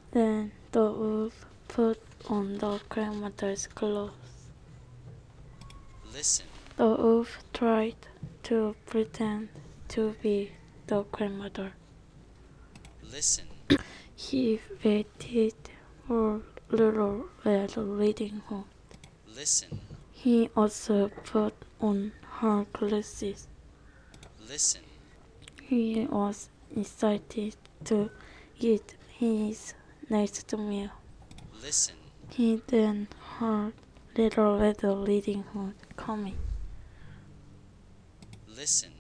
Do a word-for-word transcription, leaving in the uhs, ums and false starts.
Then the wolf put on the grandmother's clothes. Listen. The wolf tried to pretend to be the grandmother. Listen. He waited for Little Red Riding Hood. Listen. He also put on her glasses. Listen. He was excited to eat his next meal. Listen. He then heard Little Red Riding Hood coming. Listen.